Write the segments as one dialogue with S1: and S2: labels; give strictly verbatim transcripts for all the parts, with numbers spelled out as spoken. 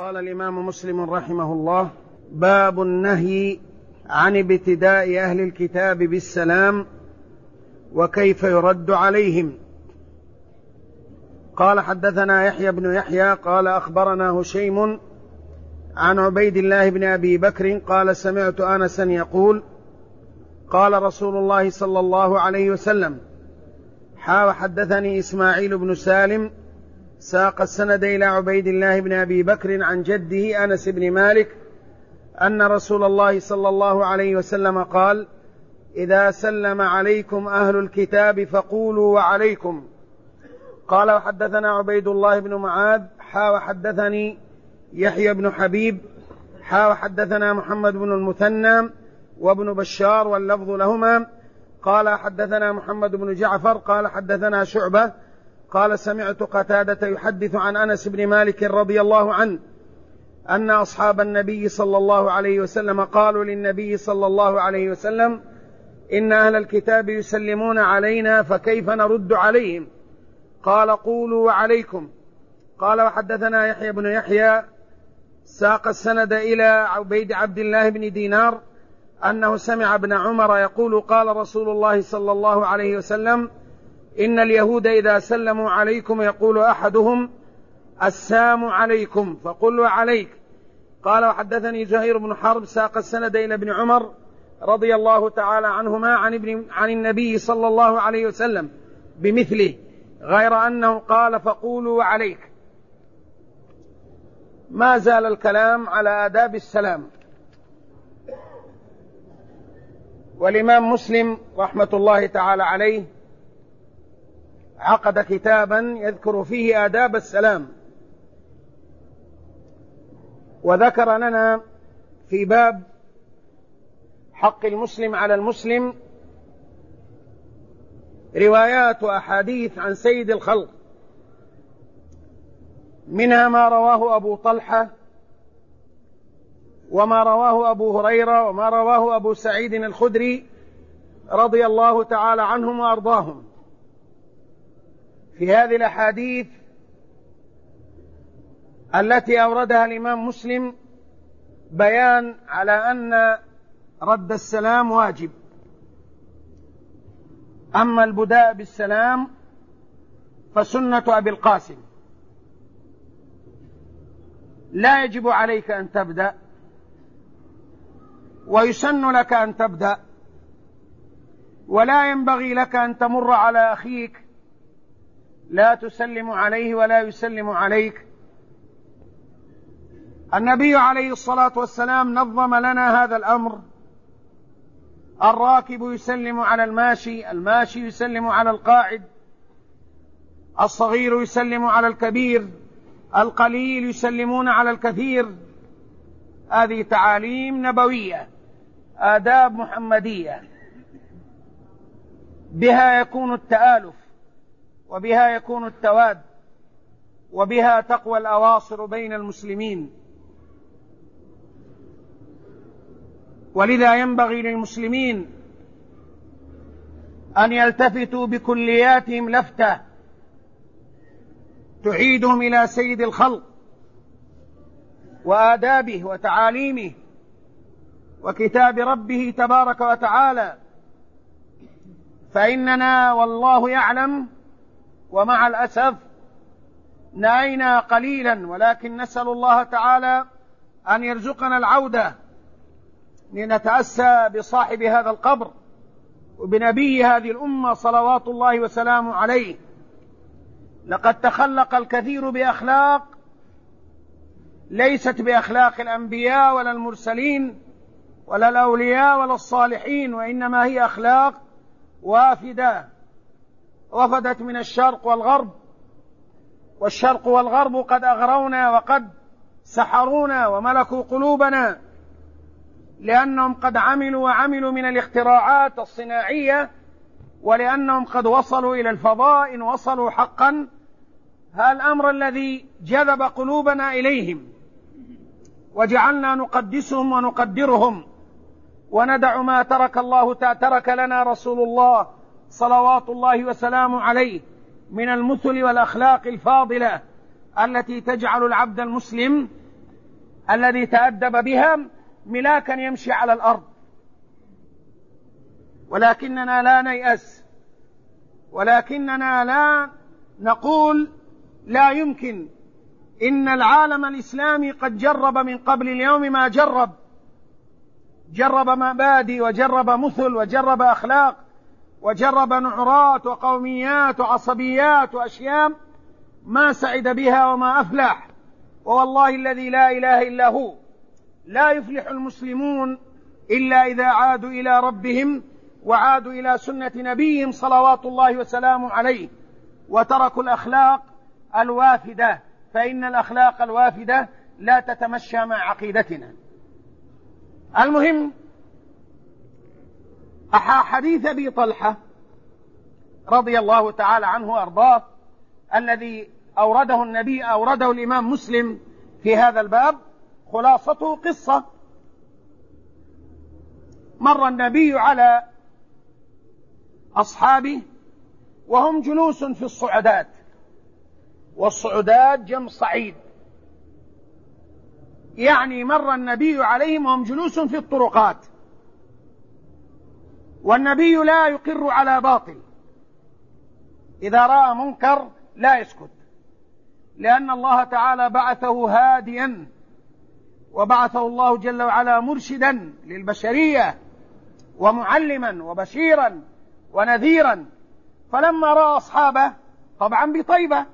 S1: قال الإمام مسلم رحمه الله: باب النهي عن ابتداء أهل الكتاب بالسلام وكيف يرد عليهم. قال: حدثنا يحيى بن يحيى قال أخبرنا هشيم عن عبيد الله بن أبي بكر قال: سمعت أنسا يقول: قال رسول الله صلى الله عليه وسلم: حا وحدثني إسماعيل بن سالم ساق السند إلى عبيد الله بن أبي بكر عن جده أنس بن مالك أن رسول الله صلى الله عليه وسلم قال: إذا سلم عليكم أهل الكتاب فقولوا وعليكم. قال: وحدثنا عبيد الله بن معاذ حا وحدثني يحيى بن حبيب حا وحدثنا محمد بن المثنى وابن بشار واللفظ لهما. قال: حدثنا محمد بن جعفر قال: حدثنا شعبة قال: سمعت قتادة يحدث عن أنس بن مالك رضي الله عنه أن أصحاب النبي صلى الله عليه وسلم قالوا للنبي صلى الله عليه وسلم: إن أهل الكتاب يسلمون علينا فكيف نرد عليهم؟ قال: قولوا وعليكم. قال: وحدثنا يحيى بن يحيى ساق السند إلى عبيد عبد الله بن دينار أنه سمع ابن عمر يقول: قال رسول الله صلى الله عليه وسلم: إن اليهود إذا سلموا عليكم يقول أحدهم: السلام عليكم، فقل عليك. قال: وحدثني زهير بن حرب ساق السند إلى ابن عمر رضي الله تعالى عنهما عن, ابن عن النبي صلى الله عليه وسلم بمثله غير أنه قال: فقولوا عليك. ما زال الكلام على آداب السلام. والإمام مسلم رحمة الله تعالى عليه عقد كتابا يذكر فيه آداب السلام، وذكر لنا في باب حق المسلم على المسلم روايات وأحاديث عن سيد الخلق، منها ما رواه أبو طلحة وما رواه أبو هريرة وما رواه أبو سعيد الخدري رضي الله تعالى عنهم وأرضاهم. في هذه الأحاديث التي أوردها الإمام مسلم بيان على أن رد السلام واجب، أما البداء بالسلام فسنة أبي القاسم، لا يجب عليك أن تبدأ، ويسن لك أن تبدأ، ولا ينبغي لك أن تمر على أخيك لا تسلم عليه ولا يسلم عليك. النبي عليه الصلاة والسلام نظم لنا هذا الأمر: الراكب يسلم على الماشي، الماشي يسلم على القاعد، الصغير يسلم على الكبير، القليل يسلمون على الكثير. هذه تعاليم نبوية، آداب محمدية، بها يكون التآلف، وبها يكون التواد، وبها تقوى الأواصر بين المسلمين. ولذا ينبغي للمسلمين أن يلتفتوا بكلياتهم لفتة تعيدهم إلى سيد الخلق وآدابه وتعاليمه وكتاب ربه تبارك وتعالى، فإننا والله يعلم ومع الأسف نأينا قليلا، ولكن نسأل الله تعالى أن يرزقنا العودة لنتأسى بصاحب هذا القبر وبنبي هذه الأمة صلوات الله وسلامه عليه. لقد تخلق الكثير بأخلاق ليست بأخلاق الأنبياء ولا المرسلين ولا الأولياء ولا الصالحين، وإنما هي أخلاق وافدة وفدت من الشرق والغرب، والشرق والغرب قد أغرونا وقد سحرونا وملكوا قلوبنا، لأنهم قد عملوا وعملوا من الاختراعات الصناعية، ولأنهم قد وصلوا إلى الفضاء إن وصلوا حقا. هذا الأمر الذي جذب قلوبنا إليهم وجعلنا نقدسهم ونقدرهم وندع ما ترك الله ترك لنا رسول الله صلوات الله وسلامه عليه من المثل والأخلاق الفاضلة التي تجعل العبد المسلم الذي تأدب بها ملاكا يمشي على الأرض. ولكننا لا نيأس، ولكننا لا نقول لا يمكن. إن العالم الإسلامي قد جرب من قبل اليوم ما جرب، جرب مبادئ وجرب مثل وجرب أخلاق وجرب نعرات وقوميات وعصبيات وأشياء ما سعد بها وما أفلح. ووالله الذي لا إله إلا هو لا يفلح المسلمون إلا إذا عادوا إلى ربهم وعادوا إلى سنة نبيهم صلوات الله وسلامه عليه، وتركوا الأخلاق الوافدة، فإن الأخلاق الوافدة لا تتمشى مع عقيدتنا. المهم، حديث أبي طلحة رضي الله تعالى عنه وأرضاه الذي أورده النبي أورده الإمام مسلم في هذا الباب، خلاصته قصة. مر النبي على أصحابه وهم جلوس في الصعدات، والصعدات جمع صعيد، يعني مر النبي عليهم وهم جلوس في الطرقات. والنبي لا يقر على باطل، إذا رأى منكر لا يسكت، لأن الله تعالى بعثه هاديا، وبعثه الله جل وعلا مرشدا للبشرية ومعلما وبشيرا ونذيرا. فلما رأى أصحابه طبعا بطيبة،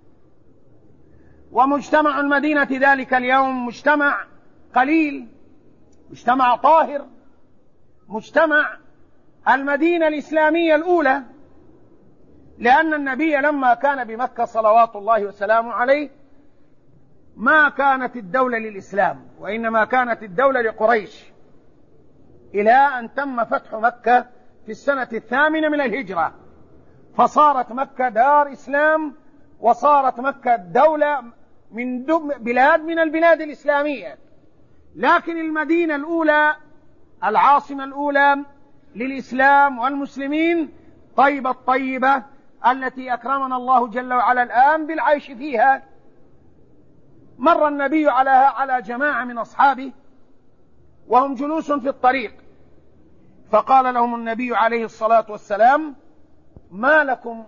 S1: ومجتمع المدينة ذلك اليوم مجتمع قليل، مجتمع طاهر، مجتمع المدينة الإسلامية الأولى، لأن النبي لما كان بمكة صلوات الله وسلامه عليه ما كانت الدولة للإسلام، وإنما كانت الدولة لقريش، إلى أن تم فتح مكة في السنة الثامنة من الهجرة، فصارت مكة دار إسلام، وصارت مكة دولة من بلاد من البلاد الإسلامية. لكن المدينة الأولى، العاصمة الأولى للإسلام والمسلمين، طيبة الطيبة التي أكرمنا الله جل وعلا الآن بالعيش فيها. مر النبي على على جماعة من أصحابه وهم جلوس في الطريق، فقال لهم النبي عليه الصلاة والسلام: ما لكم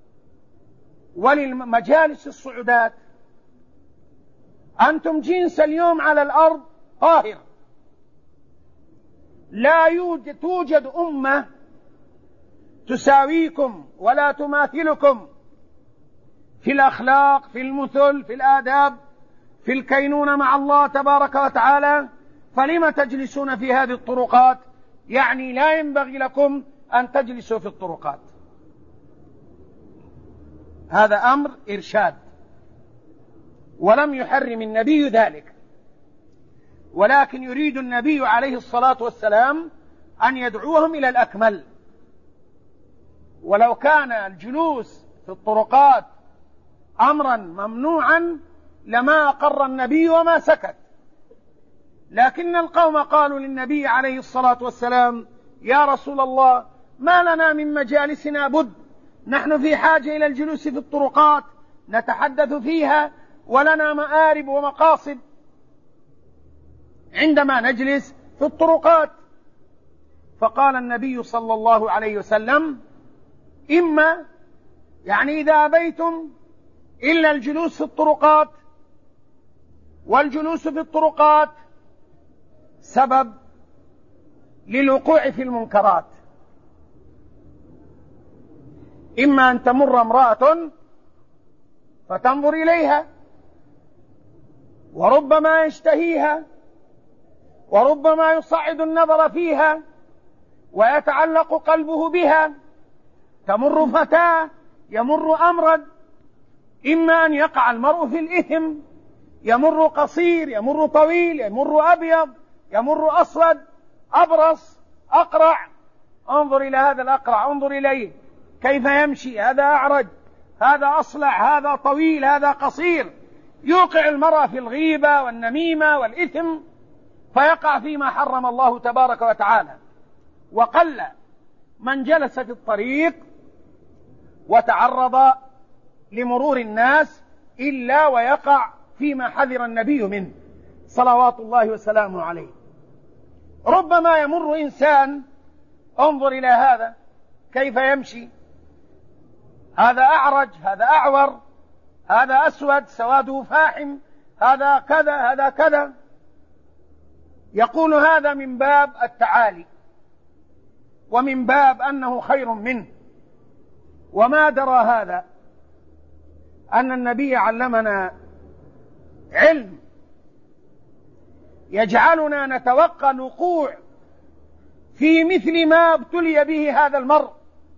S1: وللمجالس الصعودات؟ أنتم جنس اليوم على الأرض طاهر، لا يوجد توجد أمة تساويكم ولا تماثلكم في الأخلاق، في المثل، في الآداب، في الكينونة مع الله تبارك وتعالى، فلم تجلسون في هذه الطرقات؟ يعني لا ينبغي لكم أن تجلسوا في الطرقات. هذا أمر إرشاد، ولم يحرم النبي ذلك، ولكن يريد النبي عليه الصلاة والسلام أن يدعوهم إلى الأكمل. ولو كان الجلوس في الطرقات أمرا ممنوعا لما أقر النبي وما سكت، لكن القوم قالوا للنبي عليه الصلاة والسلام: يا رسول الله، ما لنا من مجالسنا بد، نحن في حاجة إلى الجلوس في الطرقات نتحدث فيها، ولنا مآرب ومقاصد عندما نجلس في الطرقات. فقال النبي صلى الله عليه وسلم: إما يعني إذا أبيتم إلا الجلوس في الطرقات، والجلوس في الطرقات سبب للوقوع في المنكرات، إما أن تمر امرأة فتنظر إليها وربما يشتهيها، وربما يصعد النظر فيها ويتعلق قلبه بها، تمر فتاة، يمر أمرد، إما أن يقع المرء في الإثم، يمر قصير، يمر طويل، يمر أبيض، يمر أسود، أبرص، أقرع، انظر إلى هذا الأقرع، انظر إليه كيف يمشي، هذا أعرج، هذا أصلع، هذا طويل، هذا قصير، يوقع المرء في الغيبة والنميمة والإثم، فيقع فيما حرم الله تبارك وتعالى. وقل من جلس في الطريق وتعرض لمرور الناس إلا ويقع فيما حذر النبي منه صلوات الله وسلامه عليه. ربما يمر إنسان، انظر إلى هذا كيف يمشي، هذا أعرج، هذا أعور، هذا أسود سواده فاحم، هذا كذا هذا كذا، يقول هذا من باب التعالي ومن باب أنه خير منه، وما درى هذا أن النبي علمنا علم يجعلنا نتوقع الوقوع في مثل ما ابتلي به هذا المرء.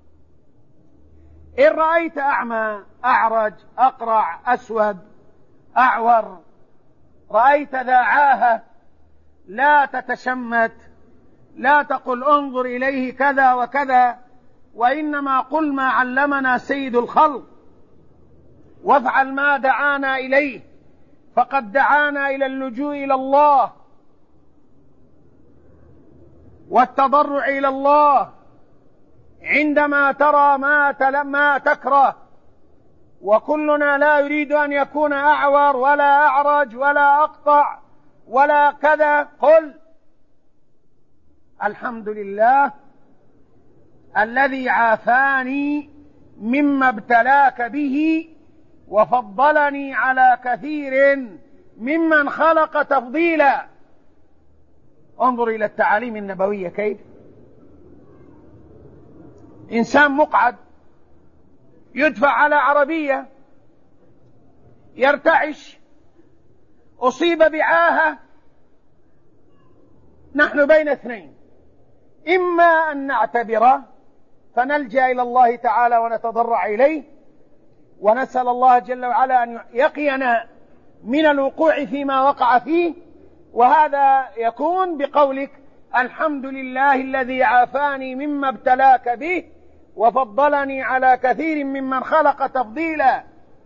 S1: إن رأيت أعمى، أعرج، أقرع، أسود، أعور، رأيت ذا عاهة، لا تتشمت، لا تقل انظر إليه كذا وكذا، وإنما قل ما علمنا سيد الخلق، وافعل ما دعانا إليه، فقد دعانا إلى اللجوء إلى الله والتضرع إلى الله عندما ترى ما ما تكره. وكلنا لا يريد أن يكون أعور ولا أعرج ولا أقطع ولا كذا. قل الحمد لله الذي عافاني مما ابتلاك به وفضلني على كثير ممن خلق تفضيلا. انظر إلى التعاليم النبوية كيف إنسان مقعد يدفع على عربية يرتعش، أصيب بعاهة، نحن بين اثنين، إما أن نعتبره فنلجأ إلى الله تعالى ونتضرع إليه ونسأل الله جل وعلا أن يقينا من الوقوع فيما وقع فيه، وهذا يكون بقولك الحمد لله الذي عافاني مما ابتلاك به وفضلني على كثير ممن خلق تفضيلا.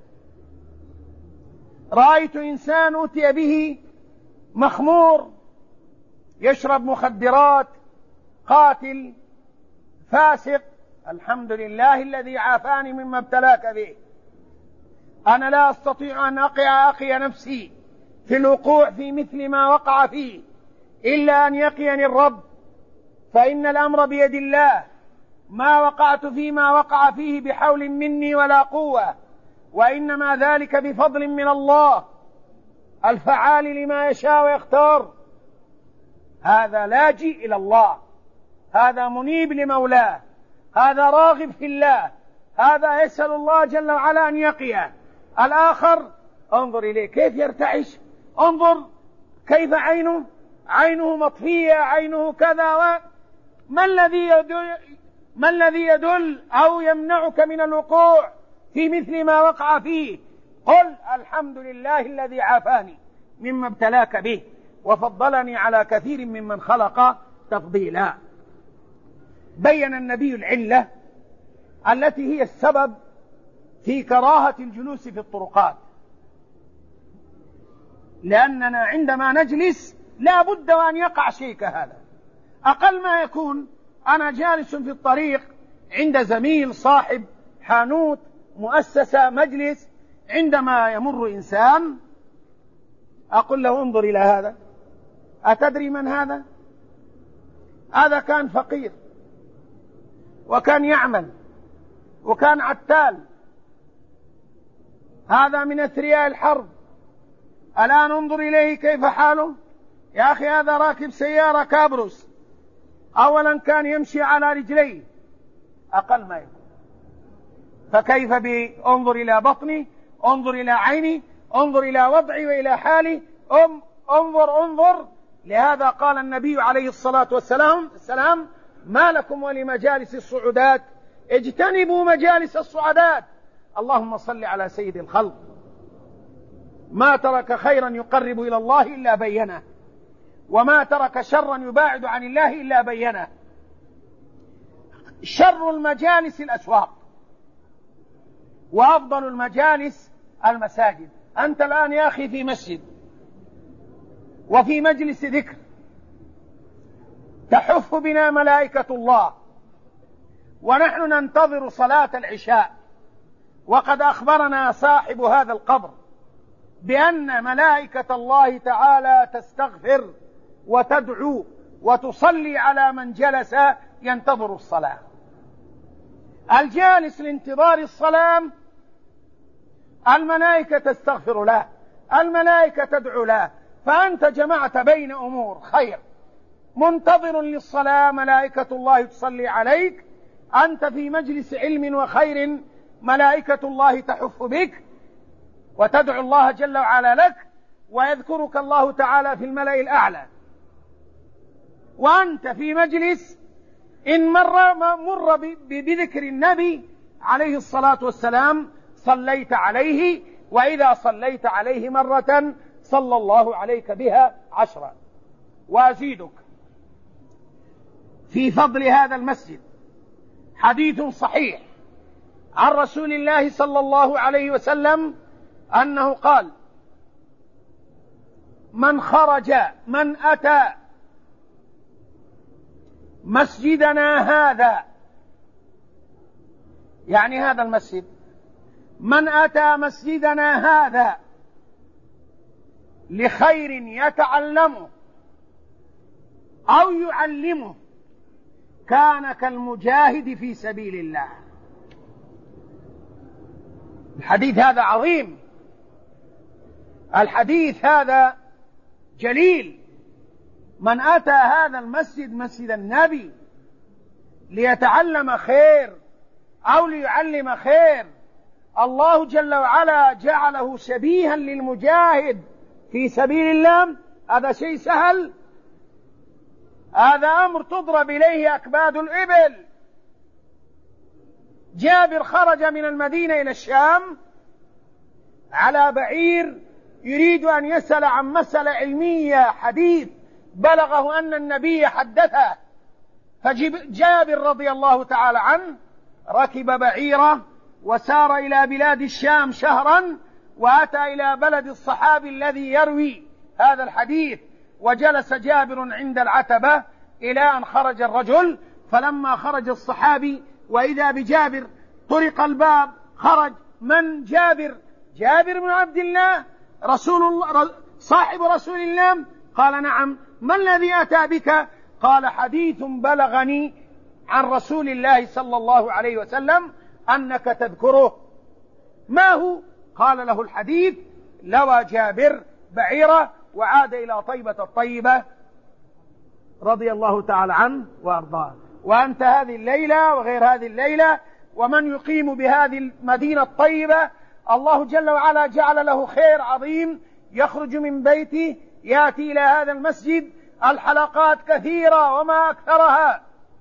S1: رأيت إنسان أتي به مخمور يشرب مخدرات، قاتل، فاسق، الحمد لله الذي عافاني مما ابتلاك به. أنا لا أستطيع أن أقع أقي نفسي في الوقوع في مثل ما وقع فيه إلا أن يقيني الرب، فإن الأمر بيد الله، ما وقعت فيما وقع فيه بحول مني ولا قوة، وإنما ذلك بفضل من الله الفعال لما يشاء ويختار. هذا لاجئ إلى الله، هذا منيب لمولاه، هذا راغب في الله، هذا يسأل الله جل وعلا أن يقيه. الآخر انظر إليه كيف يرتعش، انظر كيف عينه عينه مطفية، عينه كذا. و... ما الذي يدل ما الذي يدل أو يمنعك من الوقوع في مثل ما وقع فيه؟ قل الحمد لله الذي عافاني مما ابتلاك به وفضلني على كثير ممن خلق تفضيلا. بين النبي العلة التي هي السبب في كراهة الجلوس في الطرقات، لأننا عندما نجلس لا بد وأن يقع شيء كهذا. أقل ما يكون أنا جالس في الطريق عند زميل، صاحب، حانوت، مؤسسة، مجلس، عندما يمر إنسان أقول له انظر إلى هذا، أتدري من هذا؟ هذا كان فقير وكان يعمل وكان عتال، هذا من أثرياء الحرب، الآن انظر إليه كيف حاله. يا أخي هذا راكب سيارة كابروس، أولا كان يمشي على رجليه أقل ما يكون، فكيف بانظر إلى بطني، انظر إلى عيني، انظر إلى وضعي وإلى حالي، أم انظر انظر. لهذا قال النبي عليه الصلاة والسلام السلام ما لكم ولمجالس الصعودات اجتنبوا مجالس الصعدات. اللهم صل على سيد الخلق، ما ترك خيرا يقرب إلى الله إلا بينه، وما ترك شرا يباعد عن الله إلا بينه. شر المجالس الأسواق، وأفضل المجالس المساجد. أنت الآن يا أخي في مسجد وفي مجلس ذكر تحف بنا ملائكة الله، ونحن ننتظر صلاة العشاء، وقد أخبرنا صاحب هذا القبر بأن ملائكة الله تعالى تستغفر وتدعو وتصلي على من جلس ينتظر الصلاة. الجالس لانتظار الصلاة الملائكة تستغفر له، الملائكة تدعو له، فأنت جمعت بين أمور خير، منتظر للصلاة ملائكة الله تصلي عليك، أنت في مجلس علم وخير ملائكة الله تحف بك وتدعو الله جل وعلا لك، ويذكرك الله تعالى في الملأ الأعلى، وأنت في مجلس إن مر مر بذكر النبي عليه الصلاة والسلام صليت عليه، وإذا صليت عليه مرة صلى الله عليك بها عشرا. وأزيدك في فضل هذا المسجد حديث صحيح عن رسول الله صلى الله عليه وسلم أنه قال: من خرج من أتى مسجدنا هذا، يعني هذا المسجد، من أتى مسجدنا هذا لخير يتعلمه أو يعلمه كان كالمجاهد في سبيل الله. الحديث هذا عظيم، الحديث هذا جليل. من أتى هذا المسجد مسجد النبي ليتعلم خير أو ليعلم خير، الله جل وعلا جعله شبيها للمجاهد في سبيل الله. هذا شيء سهل؟ هذا أمر تضرب إليه أكباد الإبل. جابر خرج من المدينة إلى الشام على بعير يريد أن يسأل عن مسألة علمية، حديث بلغه أن النبي حدثه، فجابر رضي الله تعالى عنه ركب بعيره وسار إلى بلاد الشام شهرا، وأتى إلى بلد الصحابي الذي يروي هذا الحديث، وجلس جابر عند العتبة إلى أن خرج الرجل. فلما خرج الصحابي وإذا بجابر طرق الباب، خرج من؟ جابر، جابر بن عبد الله رسول الله صاحب رسول الله. قال: نعم. ما الذي أتى بك؟ قال: حديث بلغني عن رسول الله صلى الله عليه وسلم أنك تذكره. ما هو؟ قال له الحديث. لوى جابر بعيره وعاد إلى طيبة الطيبة رضي الله تعالى عنه وأرضاه. وأنت هذه الليلة وغير هذه الليلة ومن يقيم بهذه المدينة الطيبة الله جل وعلا جعل له خير عظيم، يخرج من بيته يأتي إلى هذا المسجد. الحلقات كثيرة وما أكثرها،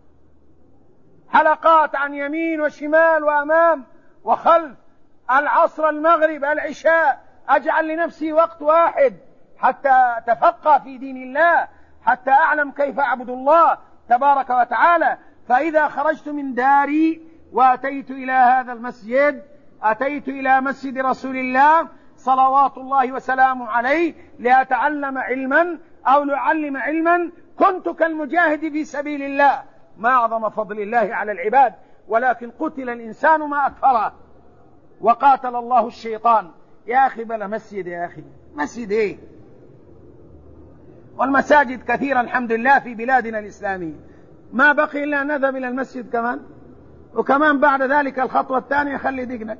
S1: حلقات عن يمين وشمال وأمام وخلف، العصر المغرب العشاء. أجعل لنفسي وقت واحد حتى أتفقه في دين الله، حتى أعلم كيف أعبد الله تبارك وتعالى. فإذا خرجت من داري وأتيت إلى هذا المسجد، أتيت إلى مسجد رسول الله صلوات الله وسلامه عليه لأتعلم علما أو لأعلم علما، كنت كالمجاهد في سبيل الله. ما أعظم فضل الله على العباد، ولكن قتل الإنسان ما أكفره وقاتل الله الشيطان. يا أخي بلا مسجد، يا أخي مسجد إيه؟ والمساجد كثيرا الحمد لله في بلادنا الإسلامية، ما بقي إلا أن نذهب إلى المسجد كمان، وكمان بعد ذلك الخطوة الثانية خلي دقنك،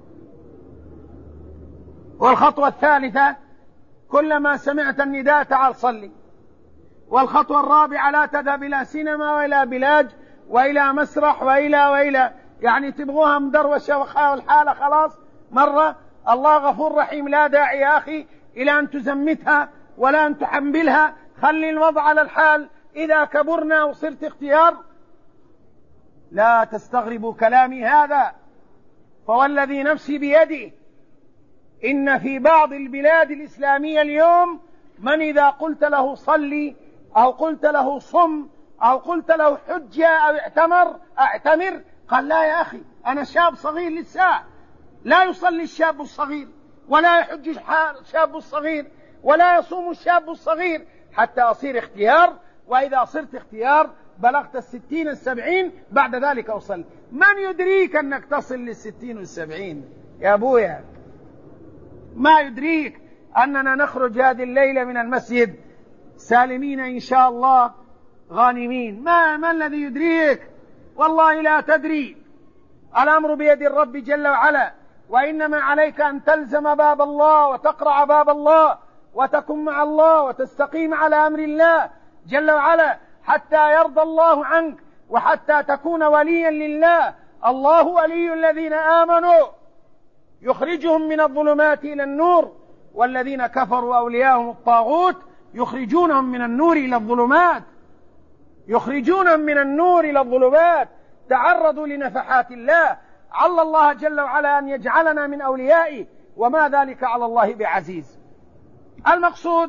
S1: والخطوة الثالثة كلما سمعت النداء تعال صلي، والخطوة الرابعة لا تذهب إلى سينما وإلى بلاج وإلى مسرح وإلى وإلى يعني تبغوها مدروشة والحالة خلاص مرة. الله غفور رحيم، لا داعي يا أخي إلى أن تزمتها ولا أن تحملها، خلي الوضع على الحال. إذا كبرنا وصرت اختيار لا تستغربوا كلامي هذا، فوالذي نفسي بيده إن في بعض البلاد الإسلامية اليوم من إذا قلت له صلي أو قلت له صم أو قلت له حجة أو اعتمر اعتمر قال: لا يا أخي أنا شاب صغير لسه، لا يصلي الشاب الصغير ولا يحج الشاب الصغير ولا يصوم الشاب الصغير حتى أصير اختيار، وإذا صرت اختيار بلغت الستين السبعين بعد ذلك أصل. من يدريك أنك تصل للستين والسبعين يا أبويا؟ ما يدريك. أننا نخرج هذه الليلة من المسجد سالمين إن شاء الله غانمين. ما, ما الذي يدريك؟ والله لا تدري. الأمر بيد الرب جل وعلا، وإنما عليك أن تلزم باب الله وتقرع باب الله وتكن مع الله وتستقيم على أمر الله جل وعلا حتى يرضى الله عنك وحتى تكون وليا لله. الله ولي الذين آمنوا يخرجهم من الظلمات إلى النور، والذين كفروا أولياءهم الطاغوت يخرجونهم من النور إلى الظلمات يخرجونهم من النور إلى الظلمات. تعرضوا لنفحات الله. عل الله جل وعلا أن يجعلنا من أوليائه، وما ذلك على الله بعزيز. المقصود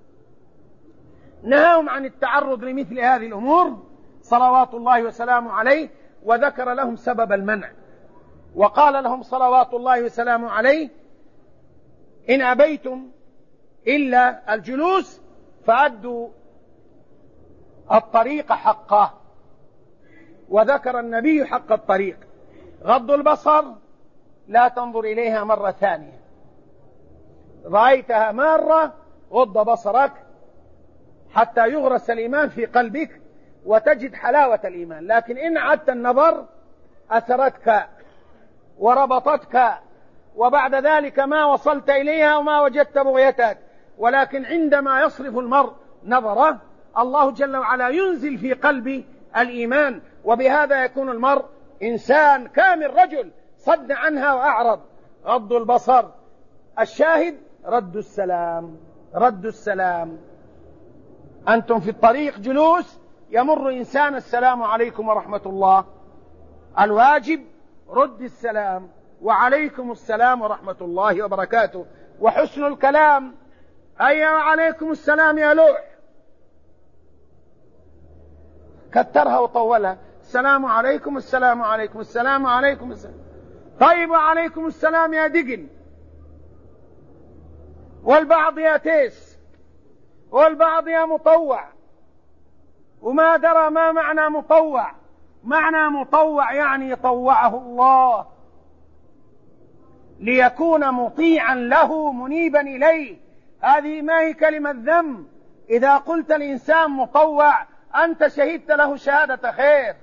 S1: نهاهم عن التعرض لمثل هذه الأمور صلوات الله وسلامه عليه، وذكر لهم سبب المنع، وقال لهم صلوات الله وسلامه عليه: إن أبيتم إلا الجلوس فأدوا الطريق حقه. وذكر النبي حق الطريق: غض البصر، لا تنظر إليها مرة ثانية، رأيتها مرة غض بصرك حتى يغرس الإيمان في قلبك وتجد حلاوة الإيمان. لكن إن عدت النظر أثرتك وربطتك، وبعد ذلك ما وصلت إليها وما وجدت بغيتك. ولكن عندما يصرف المرء نظره الله جل وعلا ينزل في قلبه الإيمان، وبهذا يكون المرء إنسان كامل، رجل صد عنها وأعرض. غض البصر. الشاهد رد السلام. رد السلام. أنتم في الطريق جلوس، يمر إنسان: السلام عليكم ورحمة الله. الواجب رد السلام: وعليكم السلام ورحمة الله وبركاته. وحسن الكلام: أي وعليكم السلام يا لوح، كترها وطولها. السلام عليكم السلام عليكم السلام عليكم السلام. طيب وعليكم السلام يا دقن. والبعض يا تيس، والبعض يا مطوع، وما درى ما معنى مطوع. معنى مطوع يعني طوعه الله ليكون مطيعا له منيبا إليه. هذه ما هي كلمة ذم. إذا قلت الإنسان مطوع أنت شهدت له شهادة خير.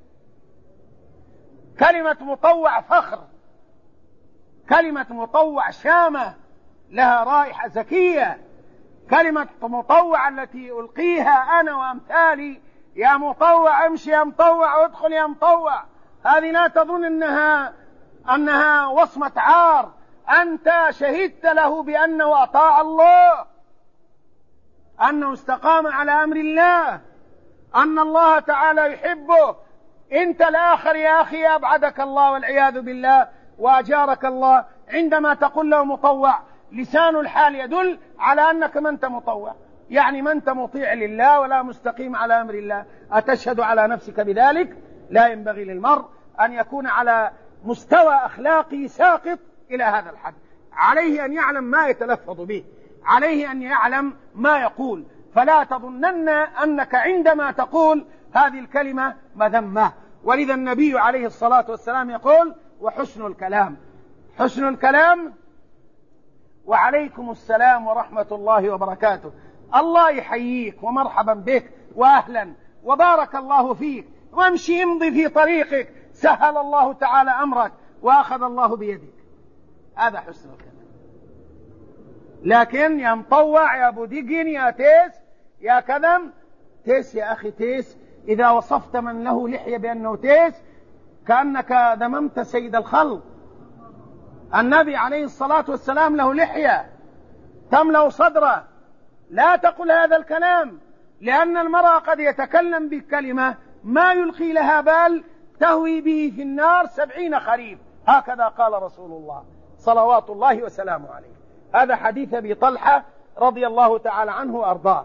S1: كلمة مطوع فخر، كلمة مطوع شامة لها رائحة زكية. كلمة مطوع التي ألقيها أنا وأمثالي: يا مطوع امشي يا مطوع وادخل يا مطوع، هذه لا تظن أنها, أنها وصمة عار. أنت شهدت له بأنه أطاع الله، أنه استقام على أمر الله، أن الله تعالى يحبه. أنت الآخر يا أخي أبعدك الله والعياذ بالله وأجارك الله عندما تقول له مطوع. لسان الحال يدل على أنك من أنت مطوع، يعني من أنت مطيع لله ولا مستقيم على أمر الله. أتشهد على نفسك بذلك؟ لا ينبغي للمرء أن يكون على مستوى أخلاقي ساقط إلى هذا الحد. عليه أن يعلم ما يتلفظ به، عليه أن يعلم ما يقول. فلا تظنن أنك عندما تقول هذه الكلمة مذمة. ولذا النبي عليه الصلاة والسلام يقول: وحسن الكلام. حسن الكلام: وعليكم السلام ورحمة الله وبركاته. الله يحييك ومرحبا بك وأهلا وبارك الله فيك، وامشي امضي في طريقك، سهل الله تعالى أمرك وأخذ الله بيدك. هذا حسن الكلام. لكن يا مطوع يا ابو دقن يا تيس يا كذم. تيس يا أخي تيس، إذا وصفت من له لحية بأنه تيس كأنك ذممت سيد الخلق. النبي عليه الصلاة والسلام له لحية تملأ صدره. لا تقل هذا الكلام، لأن المرأة قد يتكلم بكلمة ما يلقي لها بال تهوي به في النار سبعين خريف. هكذا قال رسول الله صلوات الله وسلامه عليه. هذا حديث أبي طلحة رضي الله تعالى عنه وأرضاه.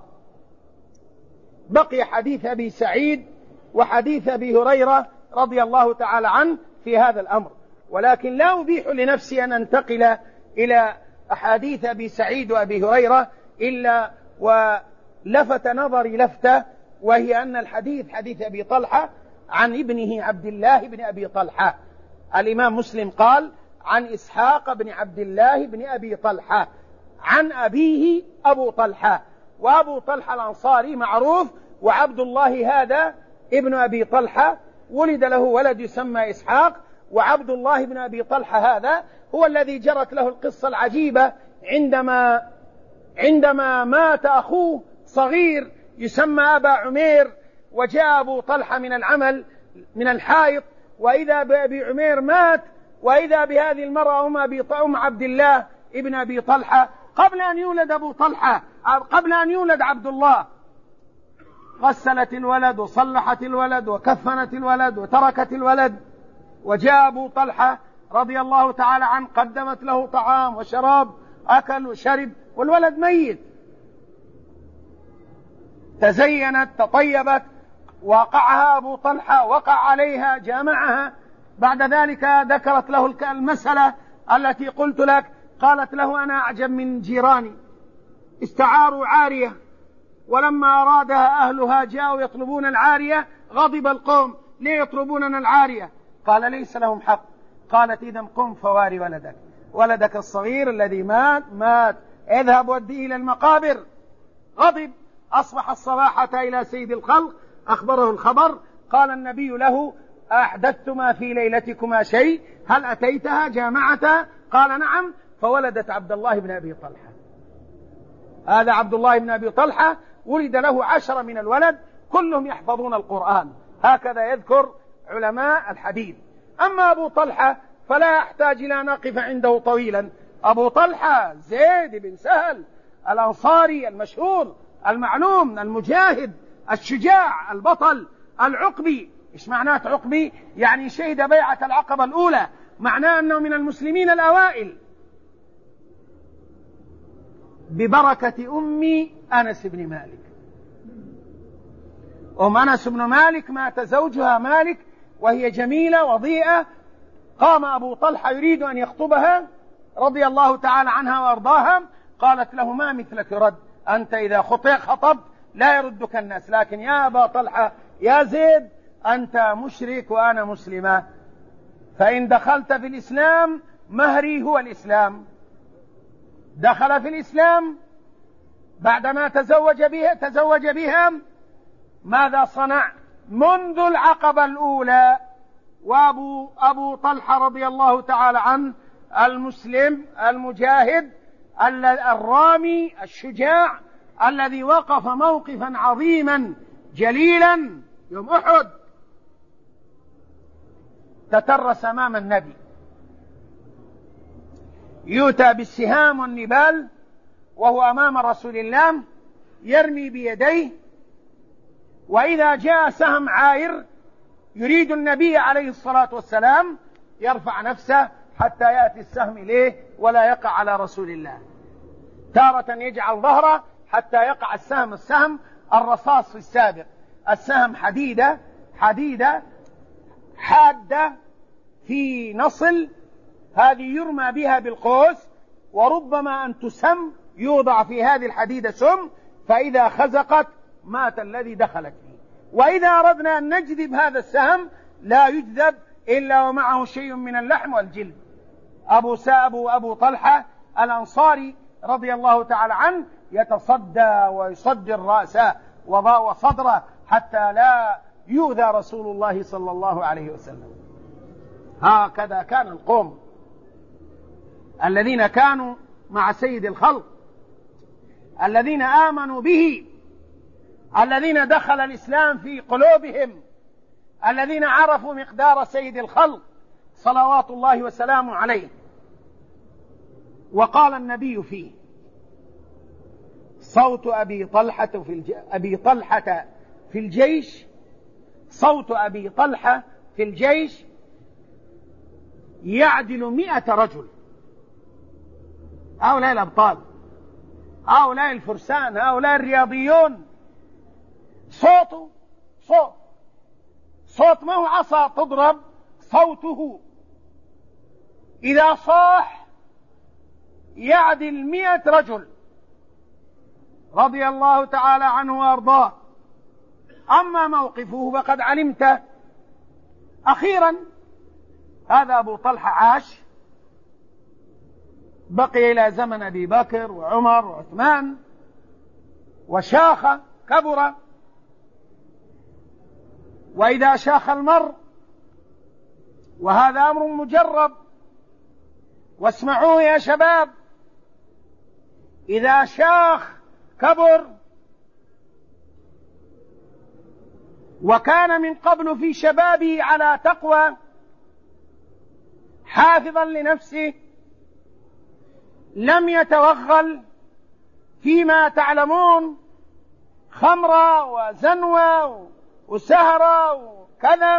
S1: بقي حديث أبي سعيد وحديث أبي هريرة رضي الله تعالى عنه في هذا الأمر، ولكن لا أبيح لنفسي أن أنتقل إلى أحاديث أبي سعيد وأبي هريرة إلا ولفت نظري لفتة، وهي أن الحديث حديث أبي طلحة عن ابنه عبد الله بن أبي طلحة. الإمام مسلم قال: عن إسحاق بن عبد الله بن أبي طلحة عن أبيه أبو طلحة، وأبو طلحة الأنصاري معروف، وعبد الله هذا ابن أبي طلحة ولد له ولد يسمى إسحاق، وعبد الله بن أبي طلحة هذا هو الذي جرت له القصة العجيبة عندما عندما مات أخوه صغير يسمى أبا عمير، وجاء أبو طلحة من العمل من الحائط، وإذا بأبي عمير مات، وإذا بهذه المرأة أم, أبي أم عبد الله ابن أبي طلحة قبل أن يولد أبو طلحة، قبل أن يولد عبد الله، غسلت الولد وصلحت الولد وكفنت الولد وتركت الولد، وجاء أبو طلحة رضي الله تعالى عنه قدمت له طعام وشراب، أكل وشرب، والولد ميت. تزينت تطيبت، وقعها أبو طلحة، وقع عليها جامعها. بعد ذلك ذكرت له المسألة التي قلت لك، قالت له أنا أعجب من جيراني، استعاروا عارية، ولما أرادها أهلها جاءوا يطلبون العارية، غضب القوم، ليه يطلبوننا العارية؟ قال ليس لهم حق. قالت إذن قم فواري ولدك، ولدك الصغير الذي مات مات، اذهب وديه إلى المقابر. غضب، أصبح الصباحة إلى سيد الخلق أخبره الخبر، قال النبي له أحدثتما في ليلتكما شيء؟ هل أتيتها جامعتها؟ قال نعم، فولدت عبد الله بن أبي طلحة. هذا عبد الله بن أبي طلحة ولد له عشرة من الولد، كلهم يحفظون القرآن، هكذا يذكر علماء الحديث. أما أبو طلحة فلا يحتاج إلى أن نقف عنده طويلا. أبو طلحة زيد بن سهل الأنصاري المشهور المعلوم، المجاهد الشجاع البطل العقبي. إيش معناه عقبي؟ يعني شهد بيعة العقبة الأولى، معناه أنه من المسلمين الأوائل، ببركة أمي أنس بن مالك. أم أنس بن مالك مات زوجها مالك وهي جميلة وضيئة، قام أبو طلحة يريد أن يخطبها رضي الله تعالى عنها وأرضاها، قالت له ما مثلك يرد، أنت إذا خطبت لا يردك الناس، لكن يا أبا طلحة يا زيد أنت مشرك وأنا مسلمة، فإن دخلت في الإسلام مهري هو الإسلام. دخل في الإسلام بعدما تزوج بها تزوج بها ماذا صنع؟ منذ العقبة الأولى، وأبو أبو طلحة رضي الله تعالى عنه المسلم المجاهد الرامي الشجاع الذي وقف موقفا عظيما جليلا يوم أحد، تترس أمام النبي، يؤتى بالسهام والنبال وهو أمام رسول الله يرمي بيديه، وإذا جاء سهم عاير يريد النبي عليه الصلاة والسلام يرفع نفسه حتى يأتي السهم إليه ولا يقع على رسول الله. تارة يجعل ظهره حتى يقع السهم السهم الرصاص في السابق، السهم حديدة حديدة حادة في نصل، هذه يرمى بها بالقوس، وربما أن تسم، يوضع في هذه الحديدة سم، فإذا خزقت مات الذي دخلت فيه. وإذا أردنا أن نجذب هذا السهم لا يجذب إلا ومعه شيء من اللحم والجلد. أبو ساب أبو طلحة الأنصاري رضي الله تعالى عنه يتصدى ويصدر رأسه وصدره حتى لا يؤذى رسول الله صلى الله عليه وسلم. هكذا كان القوم الذين كانوا مع سيد الخلق، الذين آمنوا به، الذين دخل الإسلام في قلوبهم، الذين عرفوا مقدار سيد الخلق صلوات الله وسلامه عليه. وقال النبي فيه: صوت أبي طلحة في الج... أبي طلحة في الجيش صوت أبي طلحة في الجيش يعدل مئة رجل. هؤلاء الأبطال، هؤلاء الفرسان، هؤلاء الرياضيون، صوته صوت صوت ما هو عصا تضرب، صوته إذا صاح يعدل مئة رجل رضي الله تعالى عنه وأرضاه. أما موقفه فقد علمت. أخيرا هذا أبو طلحة عاش بقي إلى زمن أبي بكر وعمر وعثمان وشاخ كبر. وإذا شاخ المرء، وهذا أمر مجرب، واسمعوه يا شباب، إذا شاخ كبر وكان من قبل في شبابه على تقوى حافظا لنفسه لم يتوغل فيما تعلمون خمرة وزنوة وسهرة وكذا،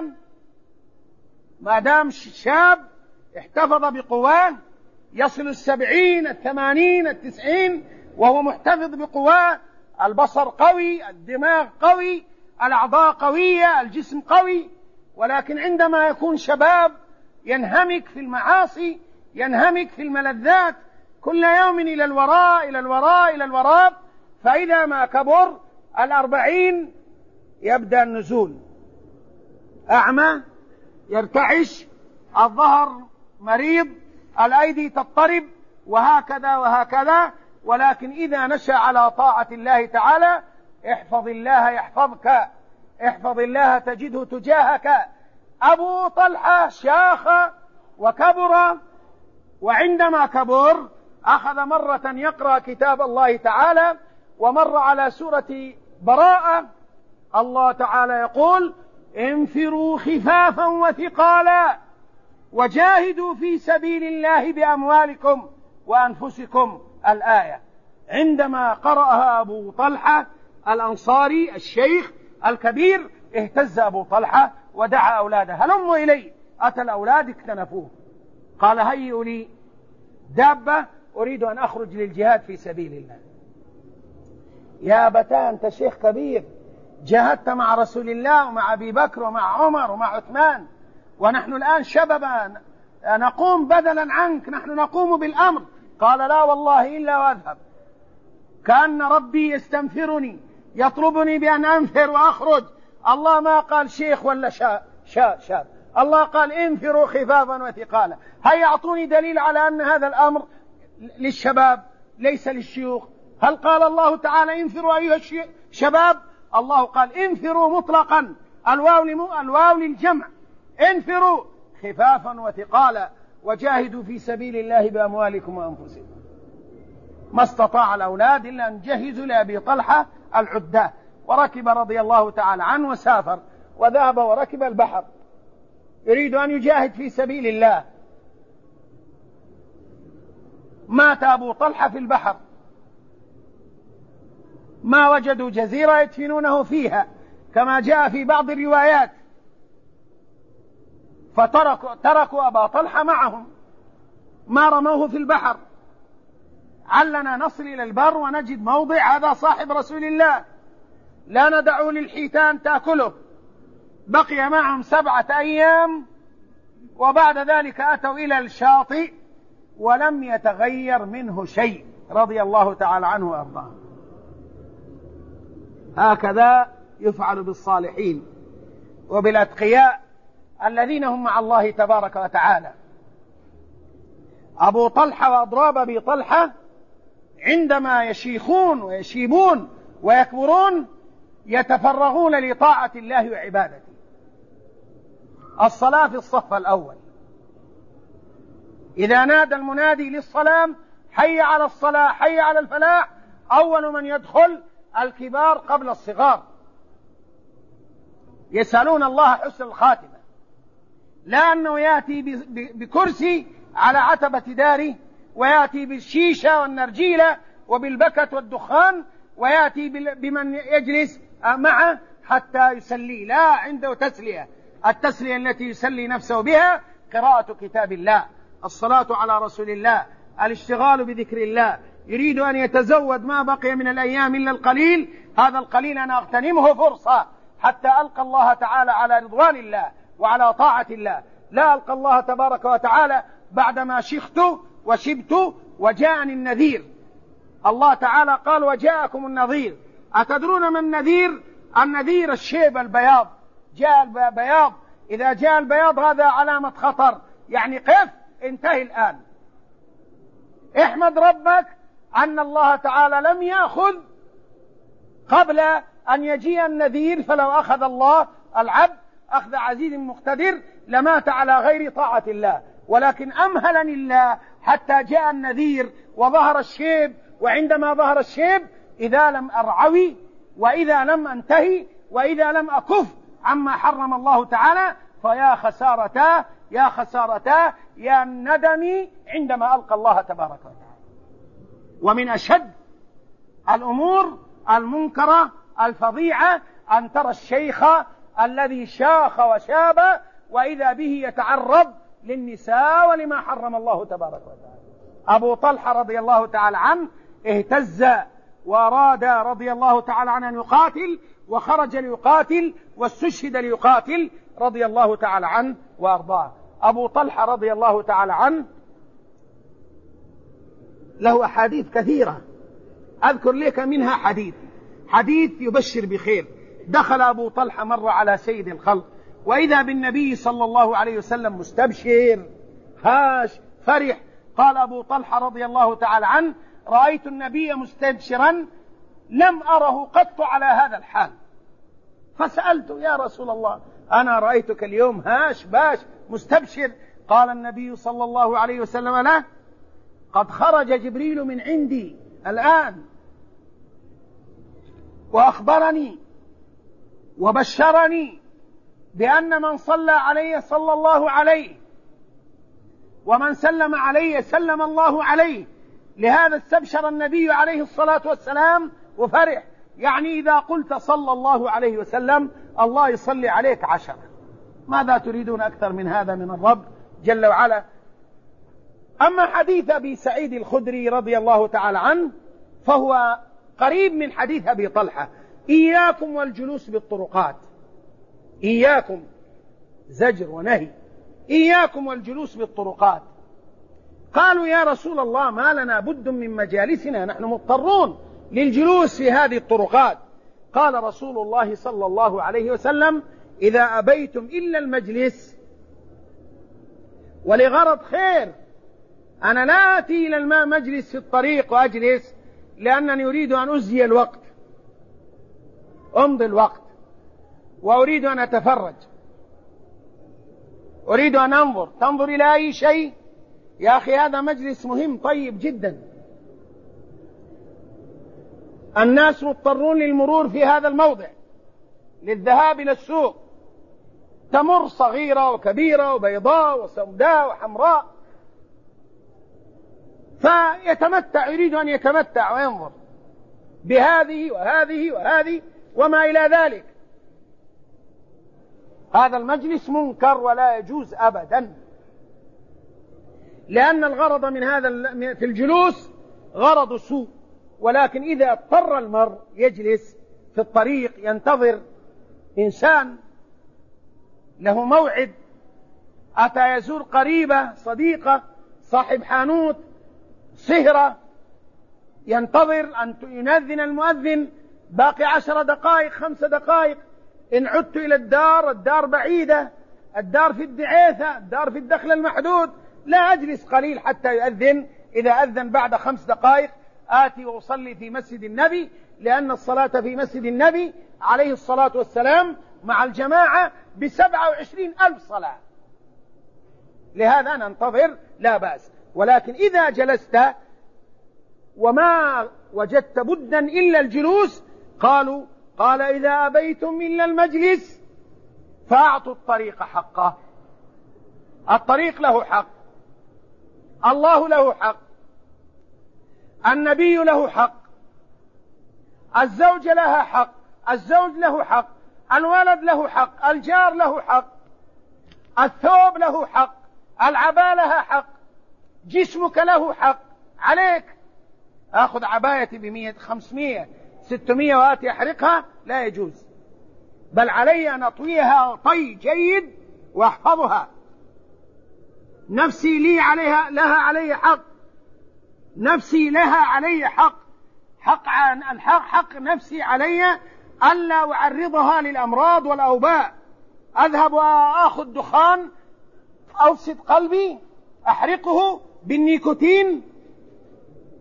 S1: ما دام شاب احتفظ بقواه يصل السبعين الثمانين التسعين وهو محتفظ بقواه، البصر قوي، الدماغ قوي، الأعضاء قوية، الجسم قوي. ولكن عندما يكون شباب ينهمك في المعاصي، ينهمك في الملذات، كل يوم إلى الوراء إلى الوراء إلى الوراء، فإذا ما كبر الأربعين يبدأ النزول، أعمى، يرتعش، الظهر مريض، الأيدي تضطرب، وهكذا وهكذا. ولكن إذا نشأ على طاعة الله تعالى، احفظ الله يحفظك، احفظ الله تجده تجاهك. أبو طلحة شاخ وكبر، وعندما كبر أخذ مرة يقرأ كتاب الله تعالى، ومر على سورة براءة الله تعالى يقول: انفروا خفافا وثقالا وجاهدوا في سبيل الله بأموالكم وأنفسكم، الآية. عندما قرأها أبو طلحة الأنصاري الشيخ الكبير اهتز أبو طلحة ودعا أولاده: هلموا إلي. أتى الأولاد اكتنفوه، قال: هيئوا لي دابة أريد أن أخرج للجهاد في سبيل الله. يا أبتاه أنت شيخ كبير، جاهدت مع رسول الله ومع أبي بكر ومع عمر ومع عثمان، ونحن الآن شبابا نقوم بدلا عنك، نحن نقوم بالأمر. قال: لا والله إلا وأذهب، كأن ربي يستنفرني يطلبني بأن أنفر وأخرج. الله ما قال شيخ ولا شاب شاب شاب، الله قال: انفروا خفافا وثقالا. هيا أعطوني دليل على أن هذا الأمر للشباب ليس للشيوخ. هل قال الله تعالى انفروا أيها الشباب؟ الله قال انفروا مطلقا، الواو الواو للجمع، انفروا خفافا وثقالا وجاهدوا في سبيل الله بأموالكم وأنفسكم. ما استطاع الأولاد إلا أن جهزوا لأبي طلحة العدة، وركب رضي الله تعالى عنه وسافر وذهب وركب البحر يريد أن يجاهد في سبيل الله. مات أبو طلحة في البحر، ما وجدوا جزيرة يدفنونه فيها كما جاء في بعض الروايات، فتركوا تركوا أبا طلحة معهم، ما رموه في البحر. علنا نصل إلى البر ونجد موضع هذا صاحب رسول الله، لا ندعه للحيتان تأكله. بقي معهم سبعة أيام، وبعد ذلك أتوا إلى الشاطئ ولم يتغير منه شيء، رضي الله تعالى عنه وأرضاه. هكذا يفعل بالصالحين وبالأتقياء الذين هم مع الله تبارك وتعالى. أبو طلحة وأضراب أبي طلحة عندما يشيخون ويشيبون ويكبرون يتفرغون لطاعة الله وعبادته. الصلاة في الصف الأول، إذا نادى المنادي للصلاة: حي على الصلاة حي على الفلاح، أول من يدخل الكبار قبل الصغار، يسألون الله حسن الخاتمة، لا أنه يأتي بكرسي على عتبة داره، ويأتي بالشيشة والنرجيلة وبالبكت والدخان، ويأتي بمن يجلس معه حتى يسلي. لا، عنده تسلية، التسلية التي يسلي نفسه بها قراءة كتاب الله، الصلاة على رسول الله، الاشتغال بذكر الله. يريد أن يتزود ما بقي من الأيام إلا القليل، هذا القليل أنا أغتنمه فرصة حتى ألقى الله تعالى على رضوان الله وعلى طاعة الله، لا ألقى الله تبارك وتعالى بعدما شخت وشبت وجاءني النذير. الله تعالى قال: وجاءكم النذير. أتدرون من النذير؟ النذير الشيب البياض، جاء البياض، إذا جاء البياض هذا علامة خطر، يعني قف، انتهي الآن، احمد ربك أن الله تعالى لم يأخذ قبل أن يجيء النذير، فلو أخذ الله العبد أخذ عزيز مقتدر لمات على غير طاعة الله، ولكن أمهلني الله حتى جاء النذير وظهر الشيب، وعندما ظهر الشيب إذا لم أرعوي وإذا لم أنتهي وإذا لم أكف عما حرم الله تعالى فيا خسارتا يا خسارتا يا ندمي عندما ألقى الله تبارك وتعالى. ومن أشد الأمور المنكرة الفظيعة أن ترى الشيخ الذي شاخ وشاب وإذا به يتعرض للنساء ولما حرم الله تبارك وتعالى. أبو طلحة رضي الله تعالى عنه اهتز وأراد رضي الله تعالى عنه أن يقاتل، وخرج ليقاتل واستشهد ليقاتل رضي الله تعالى عنه وأرضاه. أبو طلحة رضي الله تعالى عنه له أحاديث كثيرة، أذكر لك منها حديث حديث يبشر بخير. دخل أبو طلحة مرة على سيد الخلق وإذا بالنبي صلى الله عليه وسلم مستبشر هاش فرح. قال أبو طلحة رضي الله تعالى عنه: رأيت النبي مستبشرا لم أره قط على هذا الحال. فسألته: يا رسول الله أنا رأيتك اليوم هاش باش مستبشر. قال النبي صلى الله عليه وسلم له: قد خرج جبريل من عندي الآن وأخبرني وبشرني بأن من صلى علي صلى الله عليه ومن سلم علي سلم الله عليه. لهذا استبشر النبي عليه الصلاة والسلام وفرح، يعني إذا قلت صلى الله عليه وسلم الله يصلي عليك عشرة. ماذا تريدون أكثر من هذا من الرب جل وعلا؟ أما حديث أبي سعيد الخدري رضي الله تعالى عنه فهو قريب من حديث أبي طلحة: إياكم والجلوس بالطرقات. إياكم زجر ونهي، إياكم والجلوس بالطرقات. قالوا: يا رسول الله ما لنا بد من مجالسنا، نحن مضطرون للجلوس في هذه الطرقات. قال رسول الله صلى الله عليه وسلم: إذا أبيتم إلا المجلس ولغرض خير، أنا لا آتي إلى الماء مجلس في الطريق وأجلس لأنني أريد أن أزي الوقت، أمضي الوقت، وأريد أن أتفرج، أريد أن أنظر. تنظر إلى أي شيء؟ يا أخي هذا مجلس مهم طيب جدا، الناس مضطرون للمرور في هذا الموضع للذهاب إلى السوق، تمر صغيرة وكبيرة وبيضاء وسوداء وحمراء، فيتمتع، يريد أن يتمتع وينظر بهذه وهذه وهذه وما إلى ذلك. هذا المجلس منكر ولا يجوز أبدا، لأن الغرض من هذا في الجلوس غرض سوء. ولكن إذا اضطر المرء يجلس في الطريق ينتظر إنسان له موعد، أتى يزور قريبة صديقة صاحب حانوت سهرة، ينتظر أن ينذن المؤذن، باقي عشر دقائق خمس دقائق، إن عدت إلى الدار، الدار بعيدة، الدار في الدعيثة، الدار في الدخل المحدود، لا أجلس قليل حتى يؤذن. إذا أذن بعد خمس دقائق آتي وأصلي في مسجد النبي، لأن الصلاة في مسجد النبي عليه الصلاة والسلام مع الجماعة بسبعة وعشرين ألف صلاة. لهذا ننتظر لا بأس. ولكن إذا جلست وما وجدت بدا إلا الجلوس، قالوا قال: إذا أبيتم إلا المجلس فأعطوا الطريق حقه. الطريق له حق، الله له حق، النبي له حق، الزوجة لها حق، الزوج له حق، الولد له حق، الجار له حق، الثوب له حق، العباءة لها حق، جسمك له حق عليك. أخذ عبايتي بمية خمسمية ستمية وآتي أحرقها، لا يجوز، بل علي أن أطويها طي جيد وأحفظها. نفسي لي عليها لها علي حق، نفسي لها علي حق، حق عن الحق حق نفسي علي ألا أعرضها للأمراض والأوباء. أذهب وأخذ دخان، أوسد قلبي، أحرقه بالنيكوتين